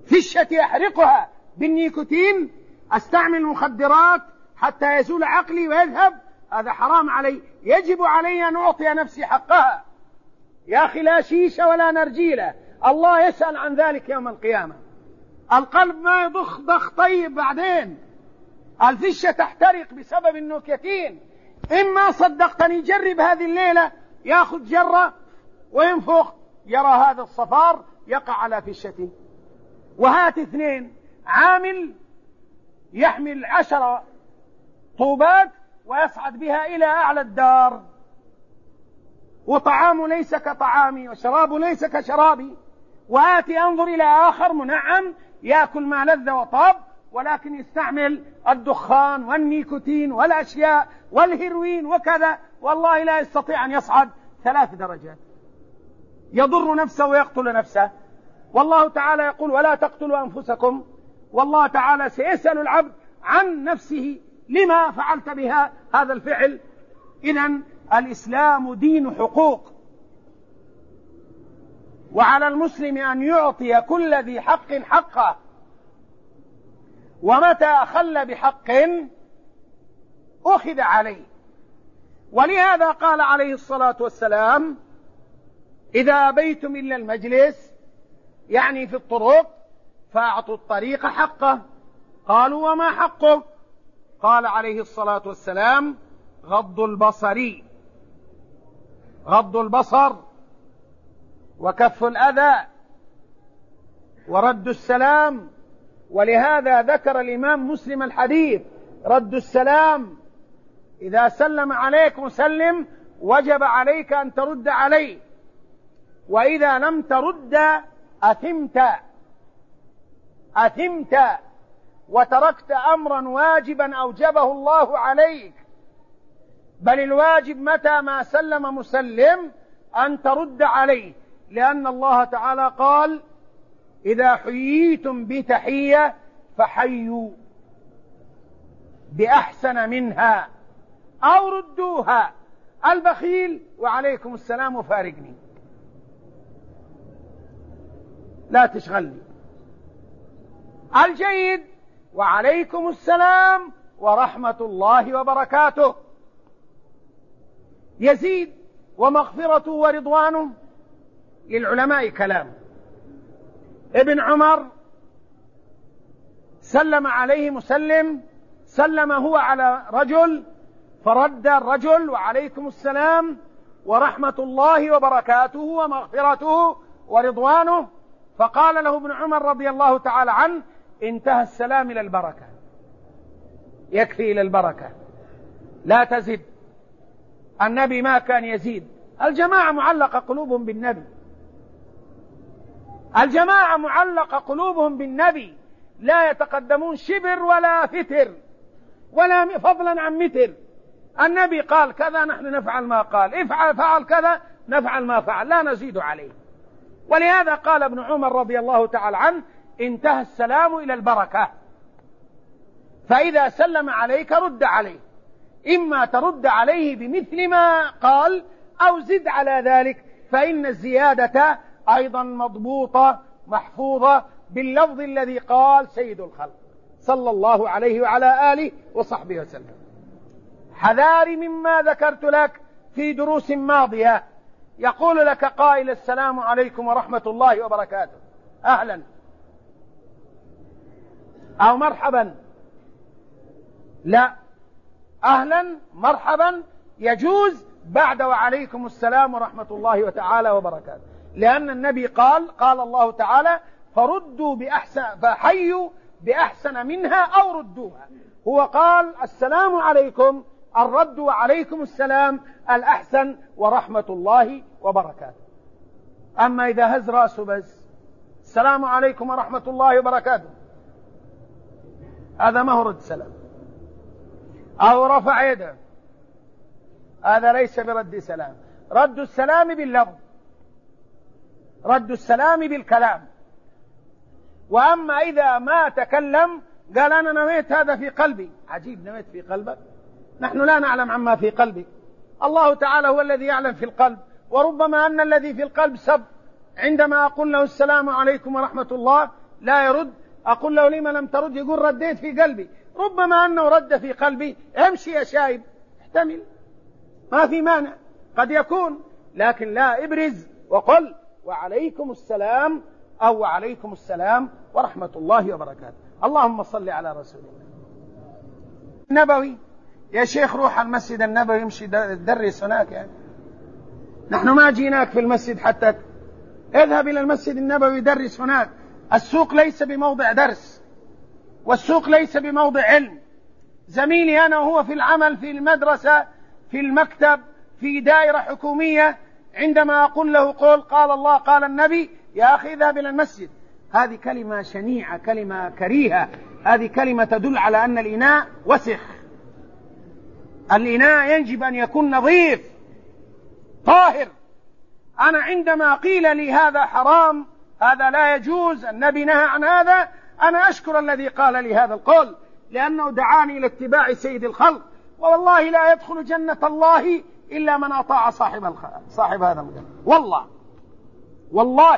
S1: فشتي أحرقها بالنيكوتين، أستعمل المخدرات حتى يزول عقلي ويذهب، هذا حرام علي. يجب علي أن أعطي نفسي حقها. يا أخي لا شيشة ولا نرجيلة، الله يسأل عن ذلك يوم القيامة. القلب ما يضخ ضخ طيب بعدين، الفشة تحترق بسبب النيكوتين. إما صدقتني جرب هذه الليلة، يأخذ جرة وينفخ يرى هذا الصفار يقع على فشته. وهات اثنين، عامل يحمل عشر طوبات ويصعد بها إلى أعلى الدار، وطعامه ليس كطعامي وشرابه ليس كشرابي، وآتي أنظر إلى آخر منعم يأكل ما لذ وطاب، ولكن يستعمل الدخان والنيكوتين والأشياء والهيروين وكذا، والله لا يستطيع أن يصعد ثلاث درجات، يضر نفسه ويقتل نفسه. والله تعالى يقول: ولا تقتلوا أنفسكم. والله تعالى سيسأل العبد عن نفسه، لما فعلت بها هذا الفعل؟ إذن الإسلام دين حقوق، وعلى المسلم أن يعطي كل ذي حق حقه، ومتى أخل بحق أخذ عليه. ولهذا قال عليه الصلاة والسلام: إذا أبيتم إلا المجلس، يعني في الطرق، فأعطوا الطريق حقه. قالوا: وما حقه؟ قال عليه الصلاة والسلام: غض البصر، غض البصر وكف الأذى ورد السلام. ولهذا ذكر الإمام مسلم الحديث: رد السلام، إذا سلم عليك مسلم وجب عليك أن ترد عليه، وإذا لم ترد أثمت أثمت وتركت أمرا واجبا أوجبه الله عليك. بل الواجب متى ما سلم مسلم أن ترد عليه، لأن الله تعالى قال: إذا حييتم بتحية فحيوا بأحسن منها أو ردوها. البخيل: وعليكم السلام وفارقني، لا تشغلني. الجيد: وعليكم السلام ورحمة الله وبركاته. يزيد ومغفرته ورضوانه للعلماء كلام. ابن عمر سلم عليه مسلم، سلم هو على رجل فرد الرجل: وعليكم السلام ورحمة الله وبركاته ومغفرته ورضوانه. فقال له ابن عمر رضي الله تعالى عنه: انتهى السلام إلى البركة، يكفي إلى البركة، لا تزد. النبي ما كان يزيد. الجماعة معلقة قلوبهم بالنبي، الجماعة معلقة قلوبهم بالنبي، لا يتقدمون شبر ولا فتر ولا فضلا عن متر. النبي قال كذا نحن نفعل ما قال، افعل فعل كذا نفعل ما فعل، لا نزيد عليه. ولهذا قال ابن عمر رضي الله تعالى عنه: انتهى السلام إلى البركة. فإذا سلم عليك رد عليه، إما ترد عليه بمثل ما قال أو زد على ذلك، فإن الزيادة أيضا مضبوطة محفوظة باللفظ الذي قال سيد الخلق صلى الله عليه وعلى آله وصحبه وسلم. حذاري مما ذكرت لك في دروس ماضية. يقول لك قائل: السلام عليكم ورحمة الله وبركاته، أهلا أو مرحبا. لا، أهلا مرحبا يجوز بعد وعليكم السلام ورحمة الله وتعالى وبركاته، لأن النبي قال قال الله تعالى: فردوا بأحسن فحيوا بأحسن منها أو ردوها. هو قال السلام عليكم، الرد وعليكم السلام الأحسن ورحمة الله وبركاته. أما إذا هز رأسه بس السلام عليكم ورحمة الله وبركاته، هذا ما هو رد سلام. أو رفع يده، هذا ليس برد سلام. رد السلام باللفظ، رد السلام بالكلام. وأما إذا ما تكلم قال أنا نويت هذا في قلبي، عجيب، نويت في قلبك؟ نحن لا نعلم عما في قلبك، الله تعالى هو الذي يعلم في القلب. وربما أن الذي في القلب سب. عندما أقول له السلام عليكم ورحمة الله لا يرد، أقول له لما لم ترد؟ يقول رديت في قلبي. ربما أنه رد في قلبي، امشي يا شايب، احتمل، ما في مانع، قد يكون، لكن لا، ابرز وقل وعليكم السلام أو وعليكم السلام ورحمة الله وبركاته. اللهم صل على رسول الله. النبوي يا شيخ، روح المسجد النبوي، يمشي درس هناك. يعني نحن ما جيناك في المسجد حتى اذهب إلى المسجد النبوي درس هناك. السوق ليس بموضع درس، والسوق ليس بموضع علم. زميلي أنا وهو في العمل، في المدرسة، في المكتب، في دائرة حكومية، عندما أقول له قول قال الله قال النبي، يا أخي اذهب إلى المسجد، هذه كلمة شنيعة، كلمة كريهة، هذه كلمة تدل على أن الإناء وسخ. الإناء يجب أن يكون نظيف طاهر. أنا عندما قيل لي هذا حرام، هذا لا يجوز، النبي نهى عن هذا، أنا أشكر الذي قال لي هذا القول، لأنه دعاني إلى اتباع سيد الخلق. والله لا يدخل جنة الله إلا من أطاع صاحب الخ... صاحب هذا الجنة. والله والله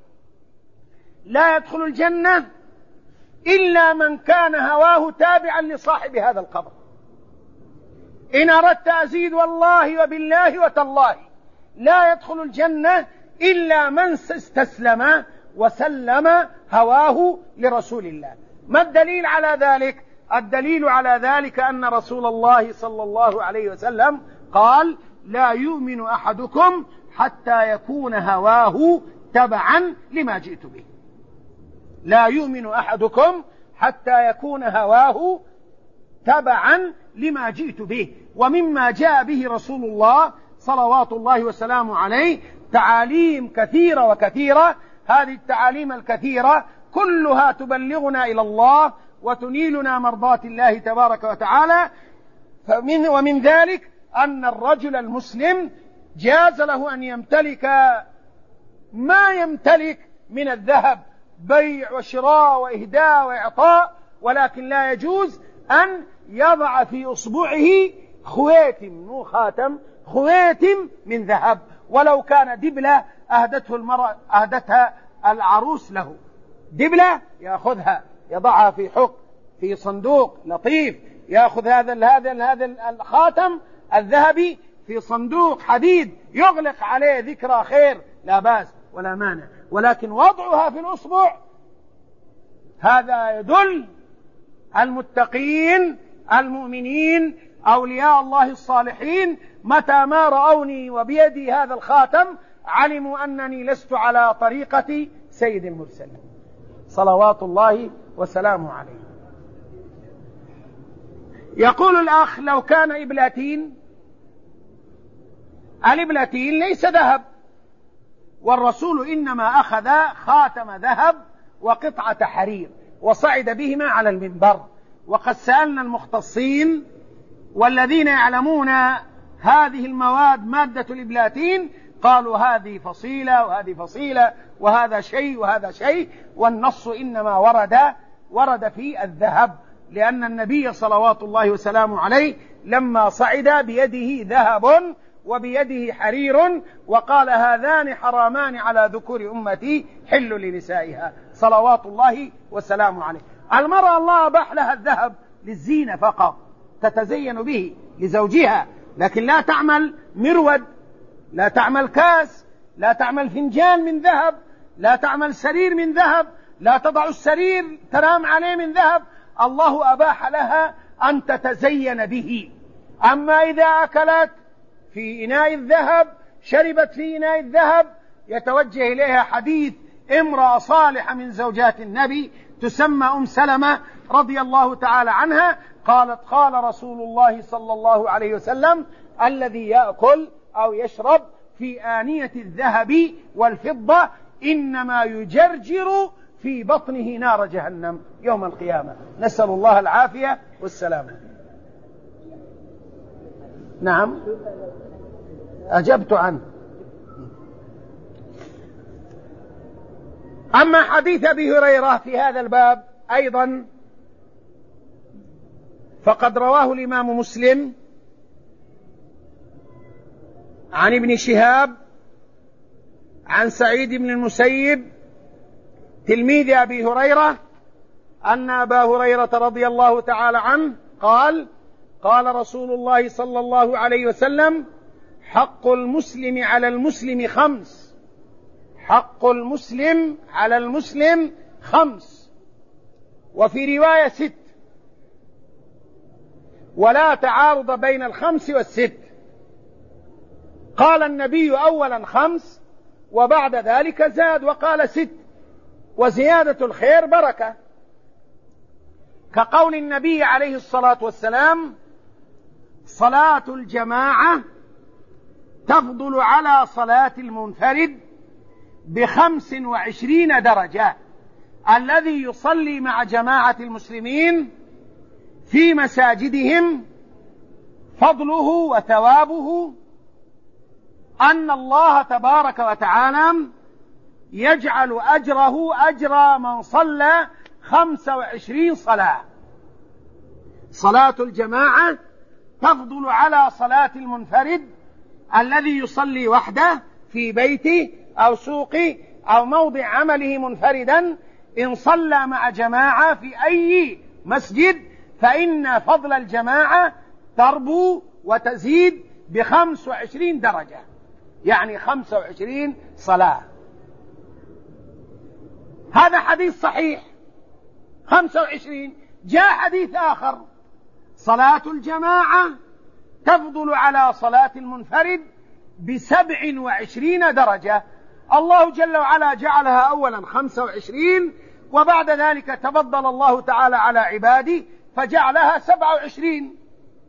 S1: لا يدخل الجنة إلا من كان هواه تابعا لصاحب هذا القبر. إن أردت أزيد، والله وبالله وتالله لا يدخل الجنة إلا من استسلم وسلم هواه لرسول الله. ما الدليل على ذلك؟ الدليل على ذلك أن رسول الله صلى الله عليه وسلم قال: لا يؤمن أحدكم حتى يكون هواه تبعا لما جئت به. لا يؤمن أحدكم حتى يكون هواه تبعا لما جئت به. ومما جاء به رسول الله صلوات الله وسلامه عليه تعاليم كثيرة وكثيرة. هذه التعاليم الكثيرة كلها تبلغنا إلى الله وتنيلنا مرضات الله تبارك وتعالى. فمن ومن ذلك أن الرجل المسلم جاز له أن يمتلك ما يمتلك من الذهب، بيع وشراء وإهداء وإعطاء، ولكن لا يجوز أن يضع في أصبعه خواتم، مو خاتم، خواتم من ذهب، ولو كان دبلة أهدته المرأة، أهدتها العروس له، دبلة يأخذها يضعها في حق، في صندوق لطيف، يأخذ هذا هذا هذا الخاتم الذهبي في صندوق حديد يغلق عليه ذكرى خير، لا بأس ولا مانع. ولكن وضعها في الأصبع هذا يدل المتقين المؤمنين أولياء الله الصالحين متى ما رأوني وبيدي هذا الخاتم علموا أنني لست على طريقة سيد المرسلين صلوات الله وسلامه عليه. يقول الأخ: لو كان إبلاتين، الإبلاتين ليس ذهب، والرسول إنما أخذ خاتم ذهب وقطعة حرير وصعد بهما على المنبر. وقد سألنا المختصين والذين يعلمون هذه المواد مادة الإبلاتين، قالوا هذه فصيلة وهذه فصيلة وهذا شيء وهذا شيء، والنص إنما ورد ورد في الذهب، لأن النبي صلوات الله وسلامه عليه لما صعد بيده ذهب وبيده حرير وقال: هذان حرامان على ذكور أمتي حل لنسائها صلوات الله وسلامه عليه. المرأة الله أباح لها الذهب للزينة فقط، تتزين به لزوجها، لكن لا تعمل مرود، لا تعمل كاس، لا تعمل فنجان من ذهب، لا تعمل سرير من ذهب، لا تضع السرير تنام عليه من ذهب. الله أباح لها أن تتزين به. أما إذا أكلت في إناء الذهب، شربت في إناء الذهب، يتوجه إليها حديث امرأة صالحة من زوجات النبي تسمى أم سلمة رضي الله تعالى عنها، قالت: قال رسول الله صلى الله عليه وسلم: الذي يأكل أو يشرب في آنية الذهب والفضة إنما يجرجر في بطنه نار جهنم يوم القيامة. نسأل الله العافية والسلامة. نعم، أجبت عنه. أما حديث أبي هريرة في هذا الباب أيضا فقد رواه الإمام مسلم عن ابن شهاب عن سعيد بن المسيب تلميذ أبي هريرة أن أبا هريرة رضي الله تعالى عنه قال قال رسول الله صلى الله عليه وسلم: حق المسلم على المسلم خمس، حق المسلم على المسلم خمس، وفي رواية ست، ولا تعارض بين الخمس والست. قال النبي أولا خمس، وبعد ذلك زاد وقال ست، وزيادة الخير بركة، كقول النبي عليه الصلاة والسلام: صلاة الجماعة تفضل على صلاة المنفرد بخمس وعشرين درجة. الذي يصلي مع جماعة المسلمين في مساجدهم فضله وثوابه أن الله تبارك وتعالى يجعل أجره أجر من صلى خمس وعشرين صلاة. صلاة الجماعة تفضل على صلاة المنفرد الذي يصلي وحده في بيته أو سوقه أو موضع عمله منفردا. إن صلى مع جماعة في أي مسجد فإن فضل الجماعة تربو وتزيد بخمس وعشرين درجة، يعني خمس وعشرين صلاة. هذا حديث صحيح خمسة وعشرين. جاء حديث آخر: صلاة الجماعة تفضل على صلاة المنفرد بسبع وعشرين درجة. الله جل وعلا جعلها أولا خمسة وعشرين، وبعد ذلك تفضل الله تعالى على عباده فجعلها سبعة وعشرين،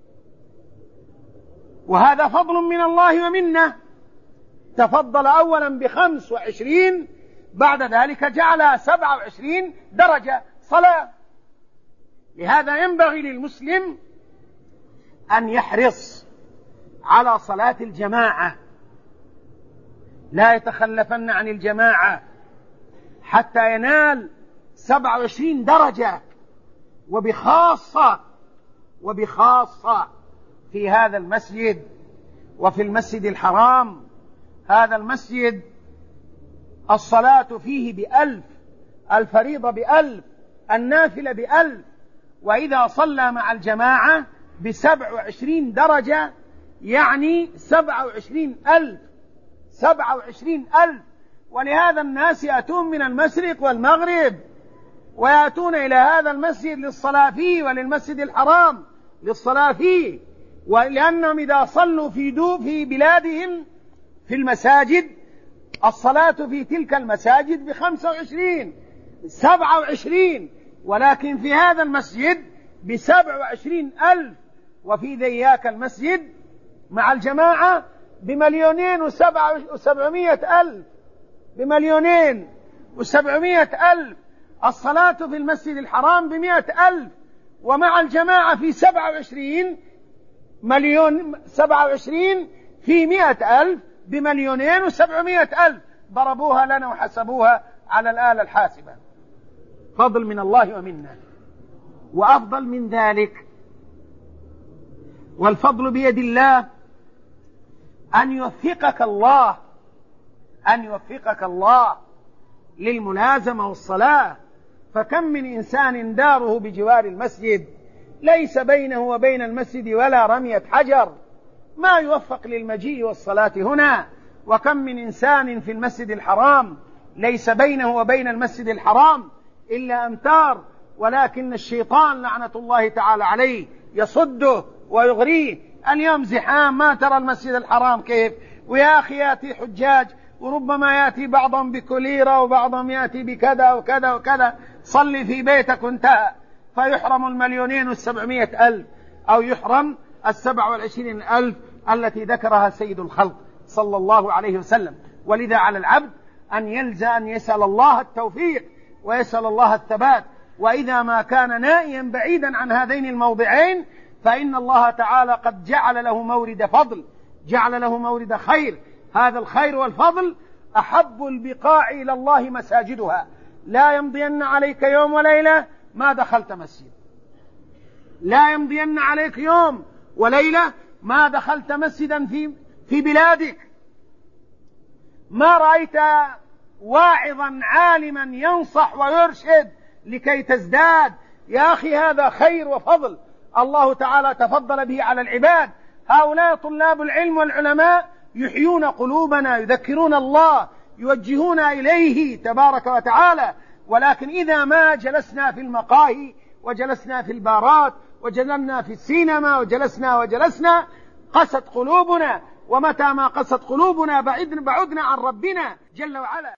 S1: وهذا فضل من الله ومنه. تفضل أولا بخمس وعشرين، بعد ذلك جعلها سبعة وعشرين درجة صلاة. لهذا ينبغي للمسلم أن يحرص على صلاة الجماعة، لا يتخلفن عن الجماعة حتى ينال سبعة وعشرين درجة، وبخاصة وبخاصة في هذا المسجد وفي المسجد الحرام. هذا المسجد الصلاة فيه بألف، الفريضة بألف، النافلة بألف، وإذا صلى مع الجماعة بسبع وعشرين درجة يعني سبعة وعشرين ألف، سبعة وعشرين ألف. ولهذا الناس يأتون من المشرق والمغرب ويأتون إلى هذا المسجد للصلاة فيه وللمسجد الحرام للصلاة فيه، ولأنهم إذا صلوا في دو في بلادهم في المساجد الصلاة في تلك المساجد بخمسة وعشرين سبعة وعشرين، ولكن في هذا المسجد بسبع وعشرين ألف، وفي ذياك المسجد مع الجماعة بمليونين وسبعمائة ألف، بمليونين وسبعمائة ألف. الصلاة في المسجد الحرام بمائة ألف، ومع الجماعة في سبعة وعشرين مليون، سبعة وعشرين في مائة ألف بمليونين وسبعمائة ألف. ضربوها لنا وحسبوها على الآلة الحاسبة. فضل من الله ومنا. وأفضل من ذلك، والفضل بيد الله، أن يوفقك الله أن يوفقك الله للملازمة والصلاة. فكم من إنسان داره بجوار المسجد ليس بينه وبين المسجد ولا رمية حجر، ما يوفق للمجيء والصلاة هنا. وكم من إنسان في المسجد الحرام ليس بينه وبين المسجد الحرام إلا أمتار، ولكن الشيطان لعنة الله تعالى عليه يصده ويغريه. اليوم زحام، ما ترى المسجد الحرام كيف؟ ويا أخي يأتي حجاج، وربما يأتي بعضهم بكوليرا وبعضهم يأتي بكذا وكذا وكذا. صلي في بيتك وانتهى، فيحرم المليونين والسبعمائة ألف، أو يحرم السبع والعشرين ألف التي ذكرها سيد الخلق صلى الله عليه وسلم. ولذا على العبد أن يلزم أن يسأل الله التوفيق ويسأل الله الثبات. وإذا ما كان نائيا بعيدا عن هذين الموضعين فإن الله تعالى قد جعل له مورد فضل، جعل له مورد خير. هذا الخير والفضل أحب البقاع إلى الله مساجدها. لا يمضين عليك يوم وليلة ما دخلت مسجد، لا يمضين عليك يوم وليلة ما دخلت مسجدا في في بلادك، ما رأيت واعظا عالما ينصح ويرشد لكي تزداد. يا أخي هذا خير وفضل الله تعالى تفضل به على العباد. هؤلاء طلاب العلم والعلماء يحيون قلوبنا، يذكرون الله، يوجهون إليه تبارك وتعالى. ولكن إذا ما جلسنا في المقاهي وجلسنا في البارات وجلسنا في السينما وجلسنا وجلسنا قست قلوبنا، ومتى ما قست قلوبنا بعدنا بعدنا عن ربنا جل وعلا.